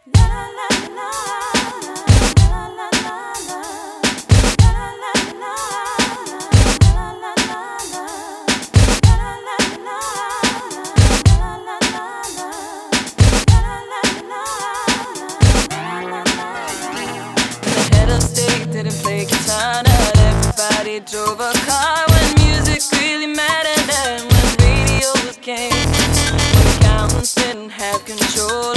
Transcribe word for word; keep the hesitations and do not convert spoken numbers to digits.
Didn't play guitar, not everybody drove a car. When music really mattered and when radio was king, when accountants didn't have control